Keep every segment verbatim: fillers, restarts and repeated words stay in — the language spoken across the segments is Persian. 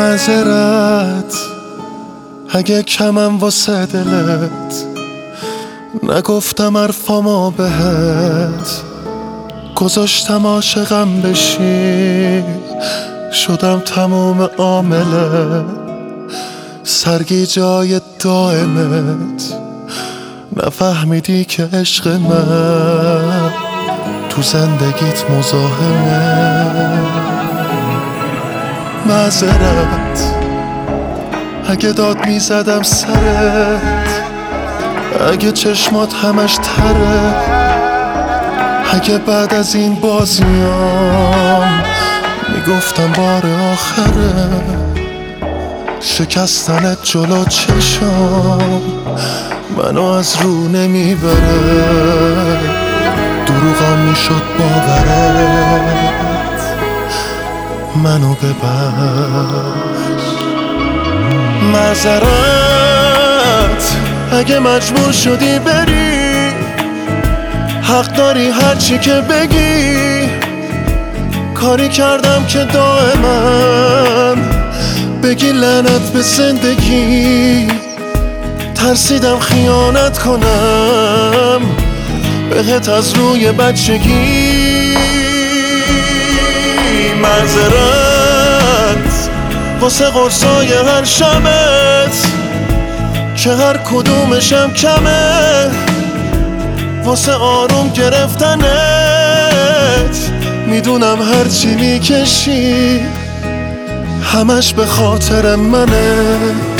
معذرت اگه کمم واسه دلت، نگفتم حرفامو بهت، گذاشتم عاشقم بشی، شدم تموم عامله، سرگیجه‌های دائمت، نفهمیدی که عشق من تو زندگیت مزاحمه. معذرت اگه داد میزدم سرت، اگه چشمات همش تره، اگه بعد از این بازیام میگفتم بار آخره، شکستنت جلو چشام منو از رو نمیبره، دروغام میشد باورت، منو ببخش. معذرت اگه مجبور شدی بری، حق داری هرچی که بگی، کاری کردم که دائما بگی لعنت به زندگی، ترسیدم خیانت کنم بهت از روی بچگی. معذرت واسه قرصای هر شبت که هر کدومشم کمه، واسه آروم گرفتنت میدونم هرچی میکشی همش به خاطر منه،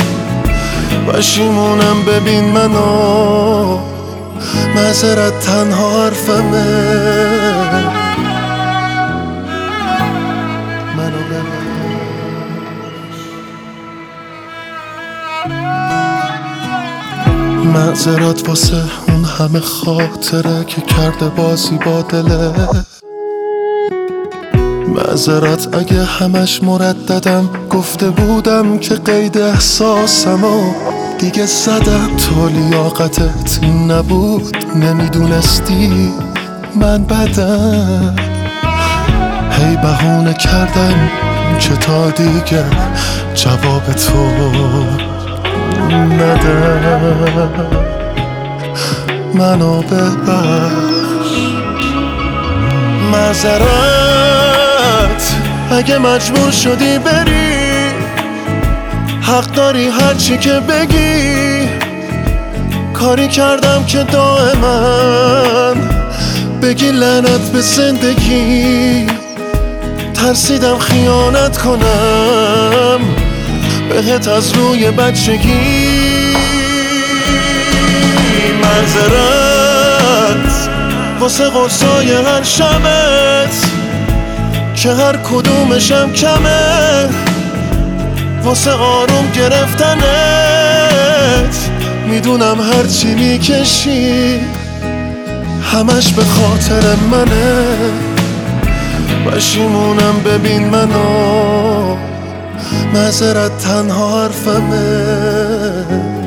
پشیمونم ببین منو، معذرت تنها حرفمه، منو ببخش. معذرت واسه اون همه خاطره که کرده بازی با دله، معذرت اگه همش مرددم گفته بودم که قید احساسمو دیگه زدم، تو لیاقتت این نبود، نمیدونستی من بدم، هی بهونه کردم که تا دیگه جواب تو ندم، منو ببخش. معذرت اگه مجبور شدی بری، حق داری هرچی که بگی، کاری کردم که دائما بگی لعنت به زندگی، ترسیدم خیانت کنم بهت از روی بچگی. معذرت واسه قرصای هر شبت که هر کدومشم کمه، واسه آروم گرفتنت میدونم هرچی میکشی همش به خاطر منه، پشیمونم ببین منو، معذرت تنها حرفمه.